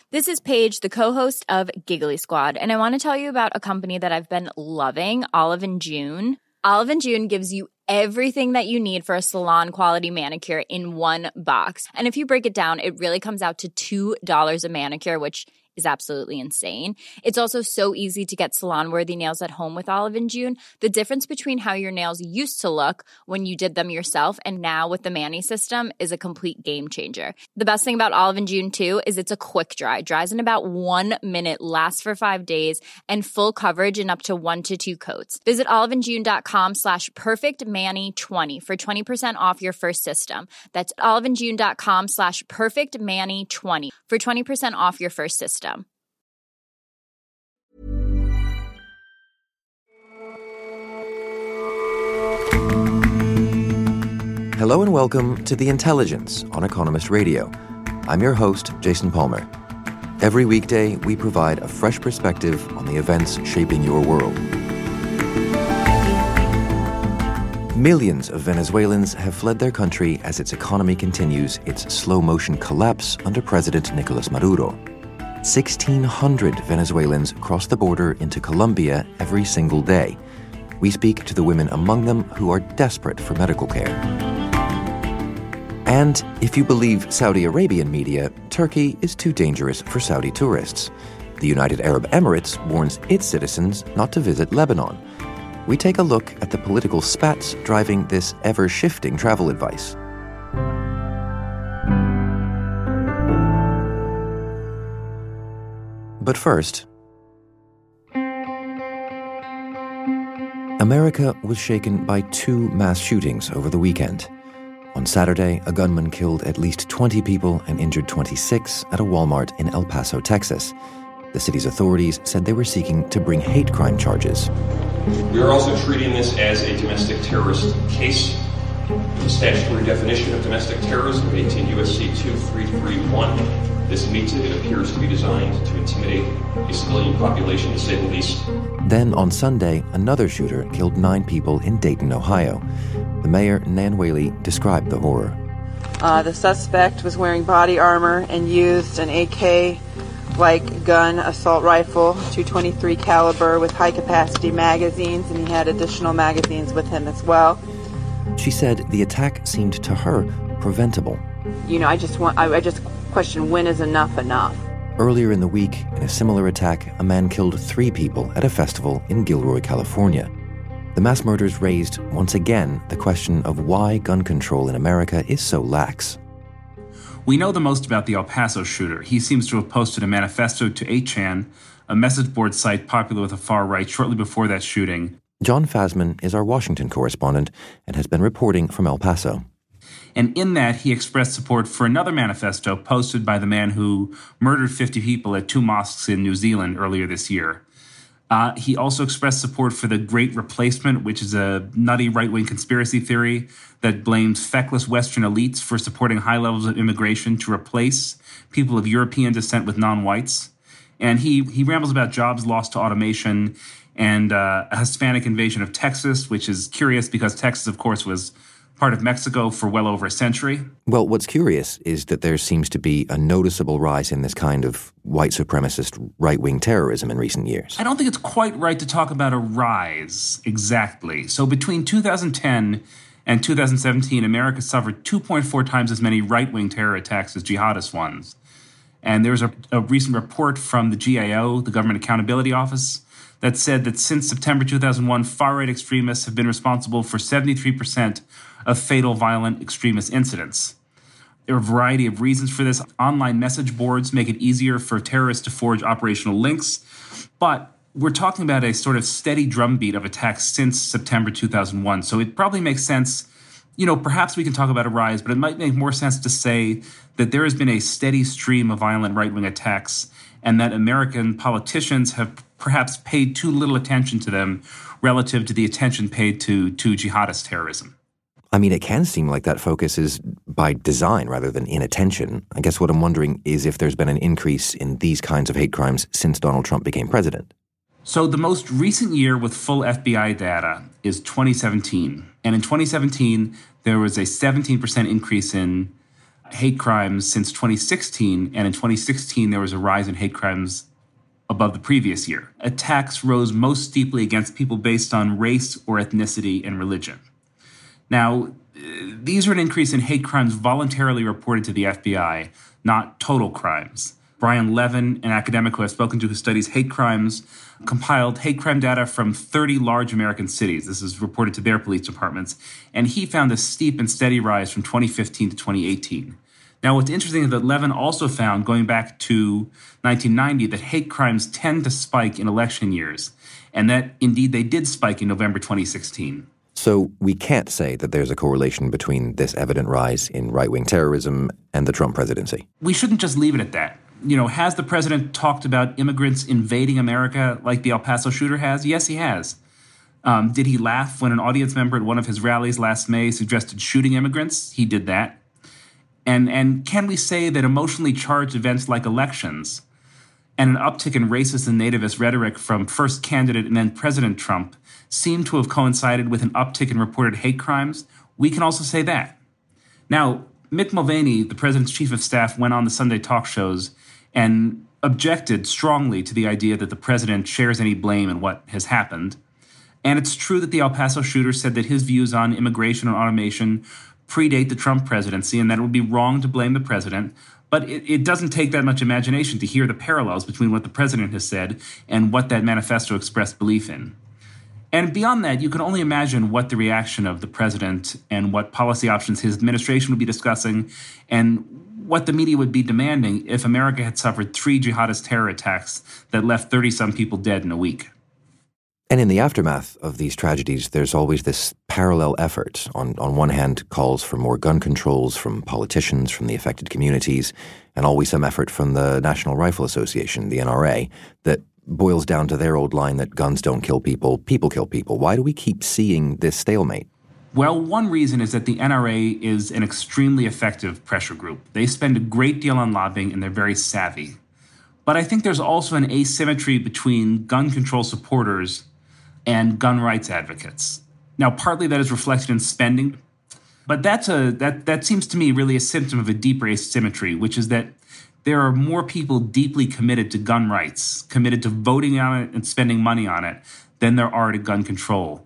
This is Paige, the co-host of Giggly Squad, and I want to tell you about a company that I've been loving, Olive & June. Olive & June gives you everything that you need for a salon-quality manicure in one box. And if you break it down, it really comes out to $2 a manicure, which is absolutely insane. It's also so easy to get salon-worthy nails at home with Olive & June. The difference between how your nails used to look when you did them yourself and now with the Mani system is a complete game changer. The best thing about Olive & June, too, is it's a quick dry. Dries in about 1 minute, lasts for 5 days, and full coverage in up to 1 to 2 coats. Visit oliveandjune.com/perfectmani20 for 20% off your first system. That's oliveandjune.com/perfectmani20 for 20% off your first system. Hello and welcome to The Intelligence on Economist Radio. I'm your host, Jason Palmer. Every weekday, we provide a fresh perspective on the events shaping your world. Millions of Venezuelans have fled their country as its economy continues its slow-motion collapse under President Nicolas Maduro. 1,600 Venezuelans cross the border into Colombia every single day. We speak to the women among them who are desperate for medical care. And if you believe Saudi Arabian media, Turkey is too dangerous for Saudi tourists. The United Arab Emirates warns its citizens not to visit Lebanon. We take a look at the political spats driving this ever-shifting travel advice. But first, America was shaken by 2 mass shootings over the weekend. On Saturday, a gunman killed at least 20 people and injured 26 at a Walmart in El Paso, Texas. The city's authorities said they were seeking to bring hate crime charges. We are also treating this as a domestic terrorist case. The statutory definition of domestic terrorism, 18 U.S.C. 2331. This meets it. It appears to be designed to intimidate a civilian population, to say the least. Then on Sunday, another shooter killed 9 people in Dayton, Ohio. The mayor, Nan Whaley, described the horror. The suspect was wearing body armor and used an AK-like gun, assault rifle, .223 caliber with high-capacity magazines, and he had additional magazines with him as well. She said the attack seemed to her preventable. I just question, when is enough enough? Earlier in the week, in a similar attack, a man killed 3 people at a festival in Gilroy, California. The mass murders raised, once again, the question of why gun control in America is so lax. We know the most about the El Paso shooter. He seems to have posted a manifesto to 8chan, a message board site popular with the far right, shortly before that shooting. John Fasman is our Washington correspondent and has been reporting from El Paso. And in that, he expressed support for another manifesto posted by the man who murdered 50 people at 2 mosques in New Zealand earlier this year. He also expressed support for the Great Replacement, which is a nutty right-wing conspiracy theory that blames feckless Western elites for supporting high levels of immigration to replace people of European descent with non-whites. And he rambles about jobs lost to automation and a Hispanic invasion of Texas, which is curious because Texas, of course, was part of Mexico for well over a century. Well, what's curious is that there seems to be a noticeable rise in this kind of white supremacist right-wing terrorism in recent years. I don't think it's quite right to talk about a rise exactly. So between 2010 and 2017, America suffered 2.4 times as many right-wing terror attacks as jihadist ones. And there was a recent report from the GAO, the Government Accountability Office, that said that since September 2001, far-right extremists have been responsible for 73% of fatal violent extremist incidents. There are a variety of reasons for this. Online message boards make it easier for terrorists to forge operational links, but we're talking about a sort of steady drumbeat of attacks since September 2001. So it probably makes sense, perhaps we can talk about a rise, but it might make more sense to say that there has been a steady stream of violent right-wing attacks and that American politicians have perhaps paid too little attention to them relative to the attention paid to jihadist terrorism. I mean, it can seem like that focus is by design rather than inattention. I guess what I'm wondering is if there's been an increase in these kinds of hate crimes since Donald Trump became president. So the most recent year with full FBI data is 2017. And in 2017, there was a 17% increase in hate crimes since 2016, and in 2016 there was a rise in hate crimes above the previous year. Attacks rose most steeply against people based on race or ethnicity and religion. Now, these are an increase in hate crimes voluntarily reported to the FBI, not total crimes. Brian Levin, an academic who I've spoken to who studies hate crimes, compiled hate crime data from 30 large American cities. This is reported to their police departments. And he found a steep and steady rise from 2015 to 2018. Now, what's interesting is that Levin also found, going back to 1990, that hate crimes tend to spike in election years, and that, indeed, they did spike in November 2016. So we can't say that there's a correlation between this evident rise in right-wing terrorism and the Trump presidency. We shouldn't just leave it at that. Has the president talked about immigrants invading America like the El Paso shooter has? Yes, he has. Did he laugh when an audience member at one of his rallies last May suggested shooting immigrants? He did that. And can we say that emotionally charged events like elections and an uptick in racist and nativist rhetoric from first candidate and then President Trump seem to have coincided with an uptick in reported hate crimes? We can also say that. Now, Mick Mulvaney, the president's chief of staff, went on the Sunday talk shows and objected strongly to the idea that the president shares any blame in what has happened. And it's true that the El Paso shooter said that his views on immigration and automation predate the Trump presidency and that it would be wrong to blame the president. But it doesn't take that much imagination to hear the parallels between what the president has said and what that manifesto expressed belief in. And beyond that, you can only imagine what the reaction of the president and what policy options his administration would be discussing and what the media would be demanding if America had suffered 3 jihadist terror attacks that left 30-some people dead in a week. And in the aftermath of these tragedies, there's always this parallel effort. On one hand, calls for more gun controls from politicians, from the affected communities, and always some effort from the National Rifle Association, the NRA, that boils down to their old line that guns don't kill people, people kill people. Why do we keep seeing this stalemate? Well, one reason is that the NRA is an extremely effective pressure group. They spend a great deal on lobbying, and they're very savvy. But I think there's also an asymmetry between gun control supporters and gun rights advocates. Now, partly that is reflected in spending, but that seems to me really a symptom of a deeper asymmetry, which is that there are more people deeply committed to gun rights, committed to voting on it and spending money on it, than there are to gun control.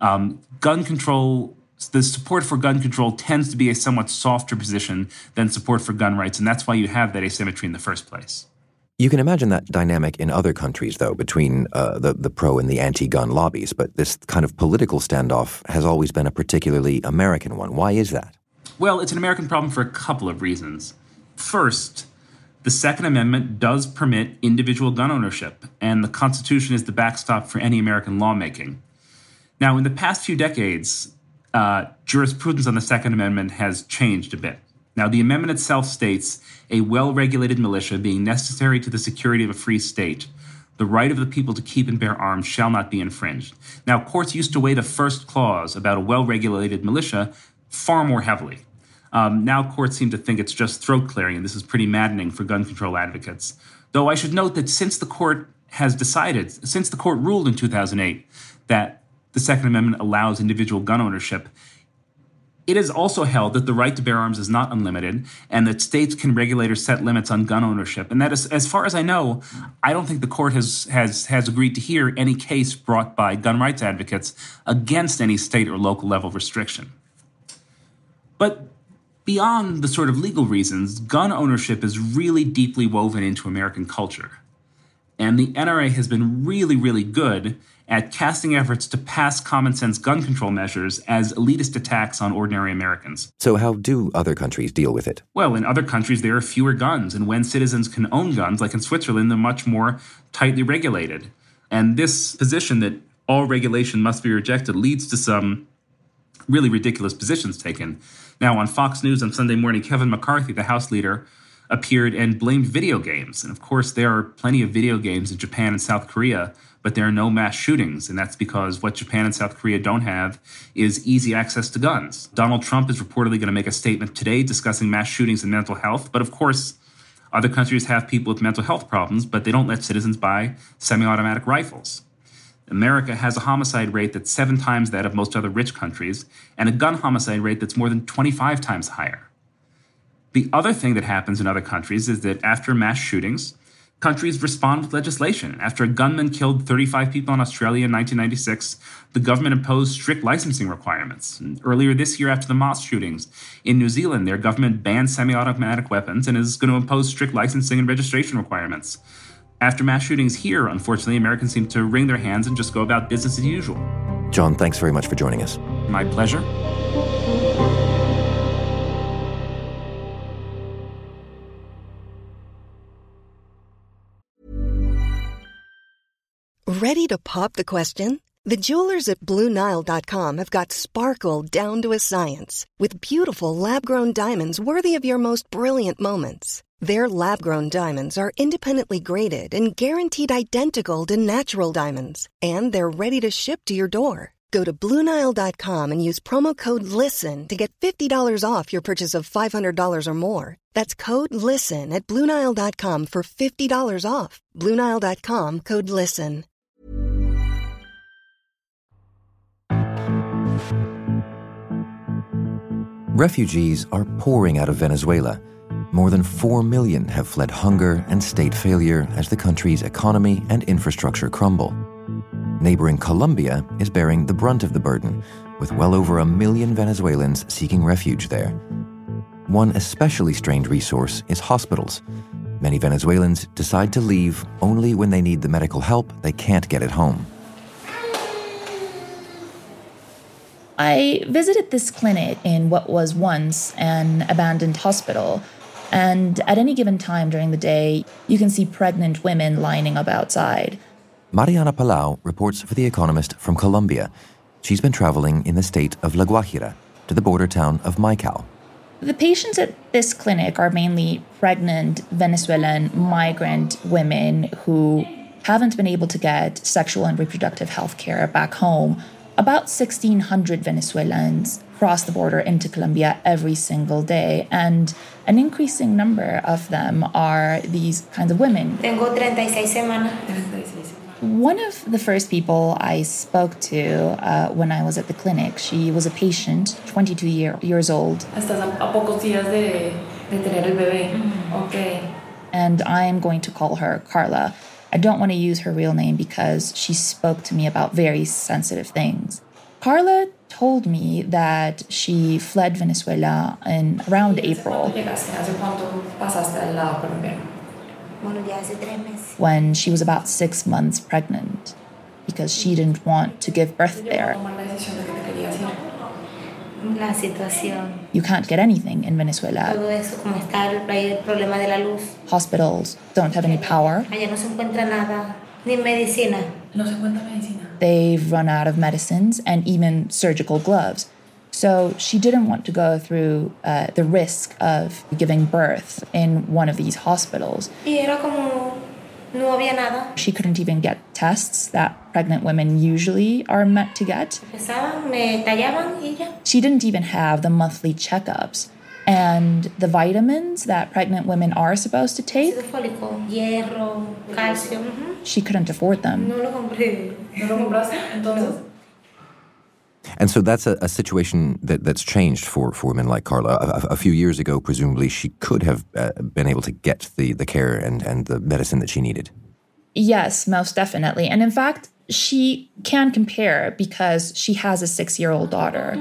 The support for gun control tends to be a somewhat softer position than support for gun rights, and that's why you have that asymmetry in the first place. You can imagine that dynamic in other countries, though, between the pro and the anti-gun lobbies, but this kind of political standoff has always been a particularly American one. Why is that? Well, it's an American problem for a couple of reasons. First, the Second Amendment does permit individual gun ownership, and the Constitution is the backstop for any American lawmaking. Now, in the past few decades, jurisprudence on the Second Amendment has changed a bit. Now, the amendment itself states a well-regulated militia being necessary to the security of a free state, the right of the people to keep and bear arms shall not be infringed. Now, courts used to weigh the first clause about a well-regulated militia far more heavily. Now courts seem to think it's just throat clearing, and this is pretty maddening for gun control advocates. Though I should note that since the court ruled in 2008 that the Second Amendment allows individual gun ownership, it is also held that the right to bear arms is not unlimited and that states can regulate or set limits on gun ownership. And that is, as far as I know, I don't think the court has agreed to hear any case brought by gun rights advocates against any state or local level restriction. But beyond the sort of legal reasons, gun ownership is really deeply woven into American culture. And the NRA has been really, really good at casting efforts to pass common-sense gun control measures as elitist attacks on ordinary Americans. So how do other countries deal with it? Well, in other countries, there are fewer guns, and when citizens can own guns, like in Switzerland, they're much more tightly regulated. And this position that all regulation must be rejected leads to some really ridiculous positions taken. Now, on Fox News on Sunday morning, Kevin McCarthy, the House leader, appeared and blamed video games. And of course, there are plenty of video games in Japan and South Korea, but there are no mass shootings. And that's because what Japan and South Korea don't have is easy access to guns. Donald Trump is reportedly going to make a statement today discussing mass shootings and mental health. But of course, other countries have people with mental health problems, but they don't let citizens buy semi-automatic rifles. America has a homicide rate that's 7 times that of most other rich countries, and a gun homicide rate that's more than 25 times higher. The other thing that happens in other countries is that after mass shootings, countries respond with legislation. After a gunman killed 35 people in Australia in 1996, the government imposed strict licensing requirements. And earlier this year, after the mosque shootings in New Zealand, their government banned semi-automatic weapons and is going to impose strict licensing and registration requirements. After mass shootings here, unfortunately, Americans seem to wring their hands and just go about business as usual. John, thanks very much for joining us. My pleasure. Ready to pop the question? The jewelers at BlueNile.com have got sparkle down to a science with beautiful lab-grown diamonds worthy of your most brilliant moments. Their lab-grown diamonds are independently graded and guaranteed identical to natural diamonds, and they're ready to ship to your door. Go to BlueNile.com and use promo code LISTEN to get $50 off your purchase of $500 or more. That's code LISTEN at BlueNile.com for $50 off. BlueNile.com, code LISTEN. Refugees are pouring out of Venezuela. More than 4 million have fled hunger and state failure as the country's economy and infrastructure crumble. Neighboring Colombia is bearing the brunt of the burden, with well over 1 million Venezuelans seeking refuge there. One especially strained resource is hospitals. Many Venezuelans decide to leave only when they need the medical help they can't get at home. I visited this clinic in what was once an abandoned hospital, and at any given time during the day, you can see pregnant women lining up outside. Mariana Palau reports for The Economist from Colombia. She's been traveling in the state of La Guajira to the border town of Maicao. The patients at this clinic are mainly pregnant Venezuelan migrant women who haven't been able to get sexual and reproductive health care back home. About 1,600 Venezuelans cross the border into Colombia every single day, and an increasing number of them are these kinds of women. Tengo 36 semanas. One of the first people I spoke to when I was at the clinic, she was a patient, 22 years old. Estás a pocos días de tener el bebé. Okay. And I'm going to call her Carla. I don't want to use her real name because she spoke to me about very sensitive things. Carla told me that she fled Venezuela in around April when she was about 6 months pregnant because she didn't want to give birth there. You can't get anything in Venezuela. Hospitals don't have any power. They've run out of medicines and even surgical gloves. So she didn't want to go through the risk of giving birth in one of these hospitals. She couldn't even get tests that pregnant women usually are meant to get. She didn't even have the monthly checkups and the vitamins that pregnant women are supposed to take. She couldn't afford them. And so that's a situation that's changed for women like Carla. A few years ago, presumably, she could have been able to get the care and the medicine that she needed. Yes, most definitely. And in fact, she can compare because she has a 6-year-old daughter.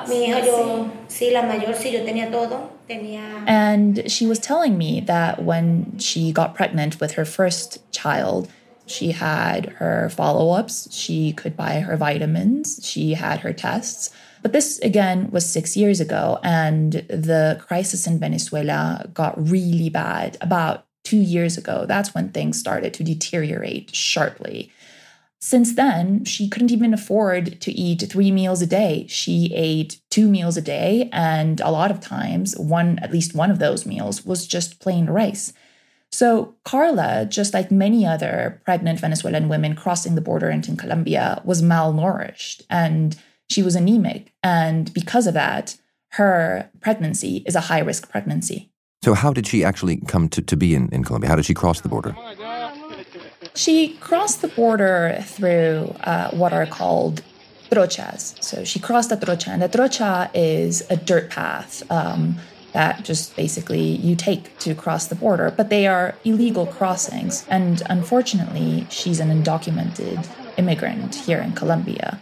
And she was telling me that when she got pregnant with her first child, she had her follow-ups, she could buy her vitamins, she had her tests. But this, again, was 6 years ago, and the crisis in Venezuela got really bad about 2 years ago. That's when things started to deteriorate sharply. Since then, she couldn't even afford to eat 3 meals a day. She ate 2 meals a day, and a lot of times, at least one of those meals was just plain rice. So Carla, just like many other pregnant Venezuelan women crossing the border into Colombia, was malnourished and she was anemic. And because of that, her pregnancy is a high-risk pregnancy. So how did she actually come to be in Colombia? How did she cross the border? She crossed the border through what are called trochas. So she crossed the trocha, and the trocha is a dirt path that just basically you take to cross the border, but they are illegal crossings. And unfortunately, she's an undocumented immigrant here in Colombia.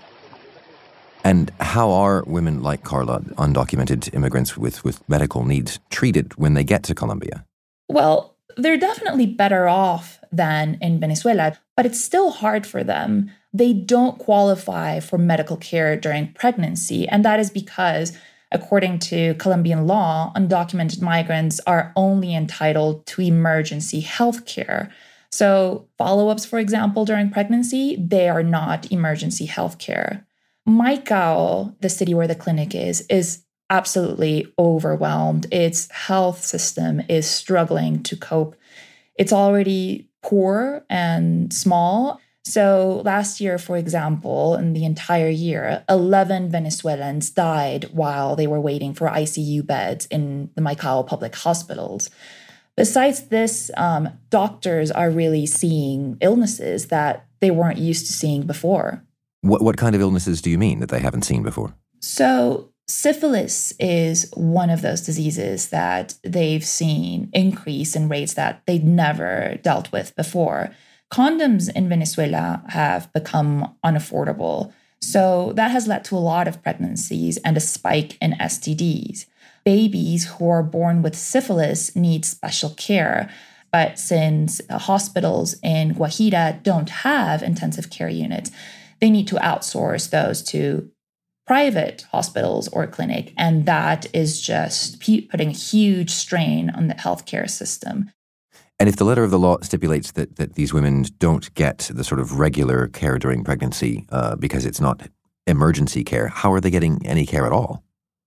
And how are women like Carla, undocumented immigrants with medical needs, treated when they get to Colombia? Well, they're definitely better off than in Venezuela, but it's still hard for them. They don't qualify for medical care during pregnancy, and that is because, according to Colombian law, undocumented migrants are only entitled to emergency health care. So follow-ups, for example, during pregnancy, they are not emergency health care. Maicao, the city where the clinic is absolutely overwhelmed. Its health system is struggling to cope. It's already poor and small. So last year, for example, in the entire year, 11 Venezuelans died while they were waiting for ICU beds in the Maicao public hospitals. Besides this, doctors are really seeing illnesses that they weren't used to seeing before. What kind of illnesses do you mean that they haven't seen before? So syphilis is one of those diseases that they've seen increase in rates that they'd never dealt with before. Condoms in Venezuela have become unaffordable. So that has led to a lot of pregnancies and a spike in STDs. Babies who are born with syphilis need special care. But since hospitals in Guajira don't have intensive care units, they need to outsource those to private hospitals or clinic. And that is just putting a huge strain on the healthcare system. And if the letter of the law stipulates that these women don't get the sort of regular care during pregnancy because it's not emergency care, how are they getting any care at all?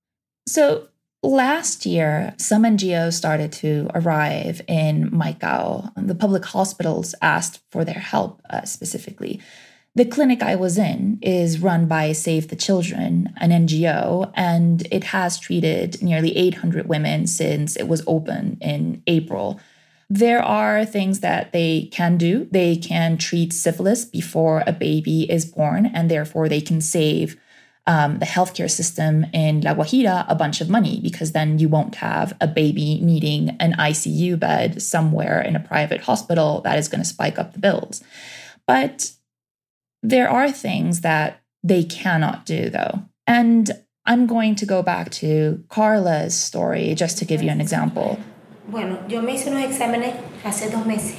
So last year, some NGOs started to arrive in Maicao. The public hospitals asked for their help specifically. The clinic I was in is run by Save the Children, an NGO, and it has treated nearly 800 women since it was open in April. There are things that they can do. They can treat syphilis before a baby is born, and therefore they can save the healthcare system in La Guajira a bunch of money, because then you won't have a baby needing an ICU bed somewhere in a private hospital that is going to spike up the bills. But there are things that they cannot do, though. And I'm going to go back to Carla's story just to give you an example. Bueno, yo me hice unos exámenes hace 2 meses.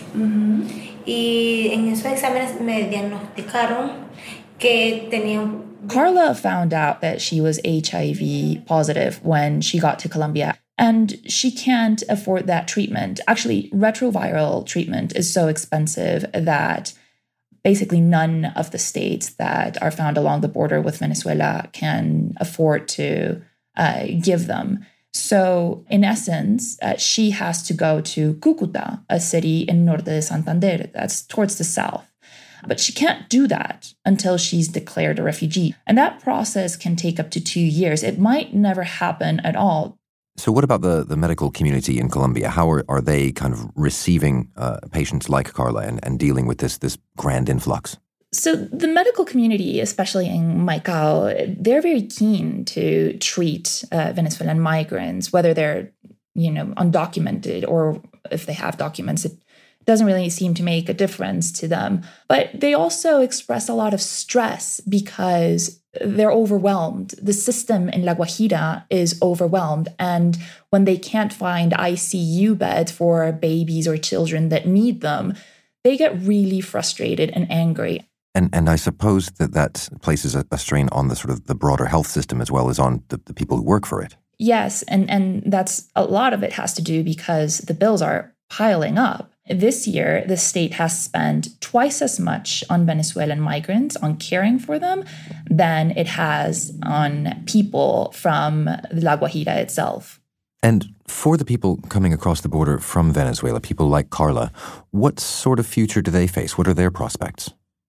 Y en esos exámenes me diagnosticaron que tenía. Carla found out that she was HIV positive when she got to Colombia, and she can't afford that treatment. Actually, retroviral treatment is so expensive that basically none of the states that are found along the border with Venezuela can afford to give them. So in essence, she has to go to Cúcuta, a city in Norte de Santander, that's towards the south. But she can't do that until she's declared a refugee. And that process can take up to 2 years. It might never happen at all. So what about the medical community in Colombia? How are they kind of receiving patients like Carla and dealing with this grand influx? So the medical community, especially in Maicao, they're very keen to treat Venezuelan migrants, whether they're, undocumented or if they have documents. It doesn't really seem to make a difference to them. But they also express a lot of stress because they're overwhelmed. The system in La Guajira is overwhelmed. And when they can't find ICU beds for babies or children that need them, they get really frustrated and angry. And I suppose that places a strain on the sort of the broader health system as well as on the people who work for it. Yes, and that's a lot of it has to do because the bills are piling up. This year, the state has spent twice as much on Venezuelan migrants, on caring for them, than it has on people from La Guajira itself. And for the people coming across the border from Venezuela, people like Carla, what sort of future do they face? What are their prospects?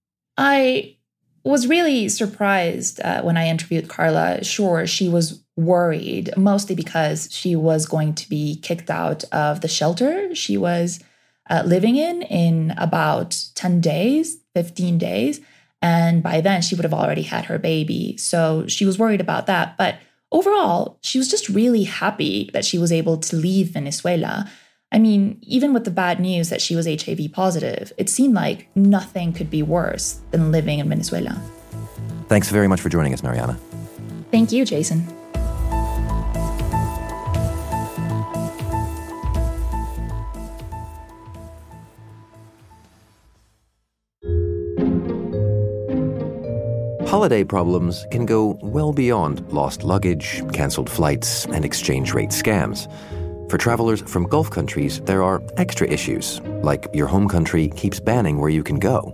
I was really surprised when I interviewed Carla. Sure, she was worried, mostly because she was going to be kicked out of the shelter she was living in about 10 days, 15 days. And by then, she would have already had her baby. So she was worried about that. But overall, she was just really happy that she was able to leave Venezuela. I mean, even with the bad news that she was HIV positive, it seemed like nothing could be worse than living in Venezuela. Thanks very much for joining us, Mariana. Thank you, Jason. Holiday problems can go well beyond lost luggage, cancelled flights, and exchange rate scams. For travelers from Gulf countries, there are extra issues, like your home country keeps banning where you can go.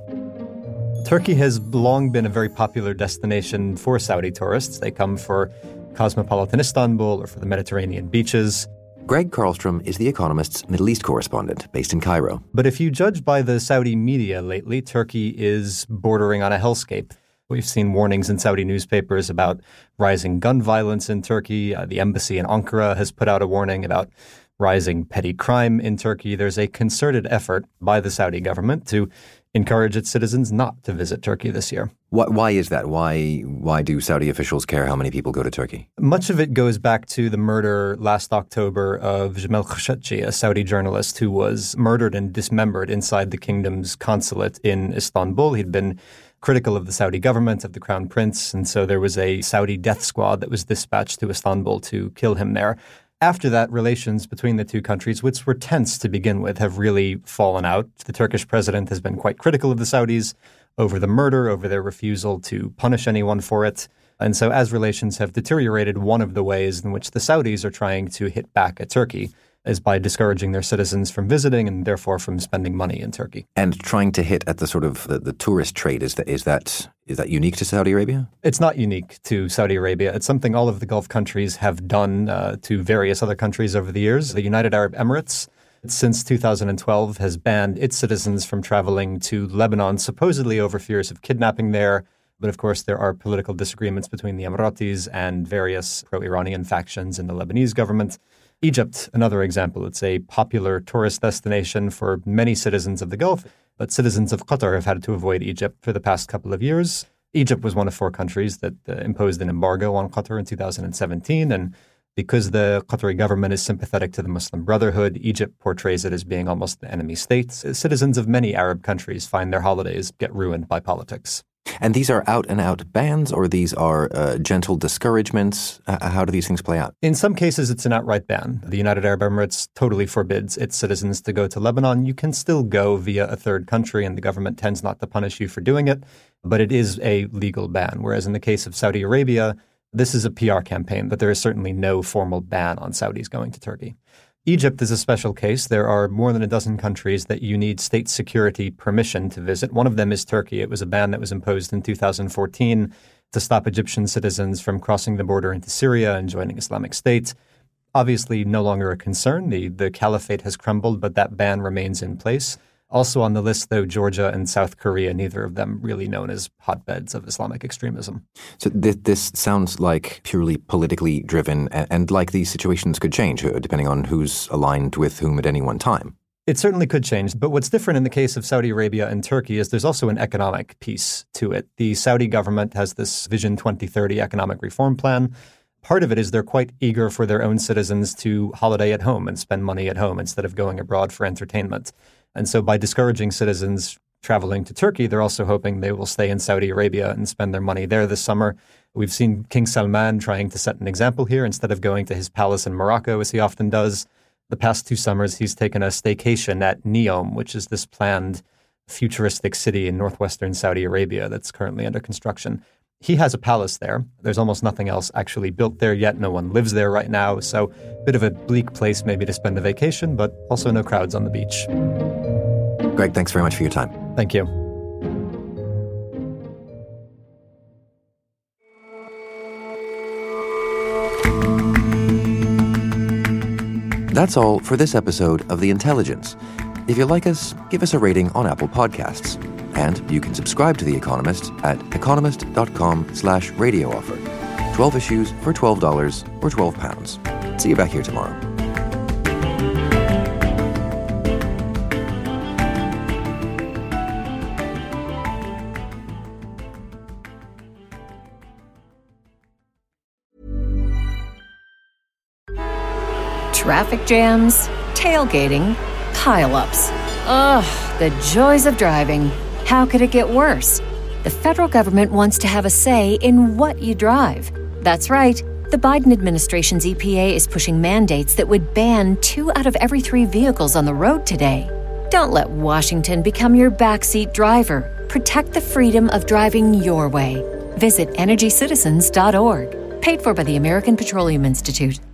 Turkey has long been a very popular destination for Saudi tourists. They come for cosmopolitan Istanbul or for the Mediterranean beaches. Greg Karlstrom is The Economist's Middle East correspondent based in Cairo. But if you judge by the Saudi media lately, Turkey is bordering on a hellscape. We've seen warnings in Saudi newspapers about rising gun violence in Turkey. The embassy in Ankara has put out a warning about rising petty crime in Turkey. There's a concerted effort by the Saudi government to encourage its citizens not to visit Turkey this year. Why is that? Why do Saudi officials care how many people go to Turkey? Much of it goes back to the murder last October of Jamal Khashoggi, a Saudi journalist who was murdered and dismembered inside the kingdom's consulate in Istanbul. He'd been critical of the Saudi government, of the crown prince, and so there was a Saudi death squad that was dispatched to Istanbul to kill him there. After that, relations between the two countries, which were tense to begin with, have really fallen out. The Turkish president has been quite critical of the Saudis over the murder, over their refusal to punish anyone for it. And so as relations have deteriorated, one of the ways in which the Saudis are trying to hit back at Turkey is by discouraging their citizens from visiting and therefore from spending money in Turkey. And trying to hit at the sort of the tourist trade, is that unique to Saudi Arabia? It's not unique to Saudi Arabia. It's something all of the Gulf countries have done to various other countries over the years. The United Arab Emirates, since 2012, has banned its citizens from traveling to Lebanon, supposedly over fears of kidnapping there. But of course, there are political disagreements between the Emiratis and various pro-Iranian factions in the Lebanese government. Egypt, another example. It's a popular tourist destination for many citizens of the Gulf, but citizens of Qatar have had to avoid Egypt for the past couple of years. Egypt was one of 4 countries that imposed an embargo on Qatar in 2017, and because the Qatari government is sympathetic to the Muslim Brotherhood, Egypt portrays it as being almost the enemy state. Citizens of many Arab countries find their holidays get ruined by politics. And these are out-and-out bans, or these are gentle discouragements? How do these things play out? In some cases, it's an outright ban. The United Arab Emirates totally forbids its citizens to go to Lebanon. You can still go via a third country, and the government tends not to punish you for doing it, but it is a legal ban. Whereas in the case of Saudi Arabia, this is a PR campaign, but there is certainly no formal ban on Saudis going to Turkey. Egypt is a special case. There are more than a dozen countries that you need state security permission to visit. One of them is Turkey. It was a ban that was imposed in 2014 to stop Egyptian citizens from crossing the border into Syria and joining Islamic State. Obviously, no longer a concern. The caliphate has crumbled, but that ban remains in place. Also on the list, though, Georgia and South Korea, neither of them really known as hotbeds of Islamic extremism. So this sounds like purely politically driven, and like these situations could change depending on who's aligned with whom at any one time. It certainly could change. But what's different in the case of Saudi Arabia and Turkey is there's also an economic piece to it. The Saudi government has this Vision 2030 economic reform plan. Part of it is they're quite eager for their own citizens to holiday at home and spend money at home instead of going abroad for entertainment. And so by discouraging citizens traveling to Turkey, they're also hoping they will stay in Saudi Arabia and spend their money there this summer. We've seen King Salman trying to set an example here. Instead of going to his palace in Morocco, as he often does, the past 2 summers, he's taken a staycation at Neom, which is this planned futuristic city in northwestern Saudi Arabia that's currently under construction. He has a palace there. There's almost nothing else actually built there yet. No one lives there right now. So a bit of a bleak place maybe to spend a vacation, but also no crowds on the beach. Greg, thanks very much for your time. Thank you. That's all for this episode of The Intelligence. If you like us, give us a rating on Apple Podcasts. And you can subscribe to The Economist at economist.com/radio offer. 12 issues for $12 or £12. See you back here tomorrow. Traffic jams, tailgating, pile-ups. Ugh, the joys of driving. How could it get worse? The federal government wants to have a say in what you drive. That's right. The Biden administration's EPA is pushing mandates that would ban 2 out of every 3 vehicles on the road today. Don't let Washington become your backseat driver. Protect the freedom of driving your way. Visit EnergyCitizens.org. Paid for by the American Petroleum Institute.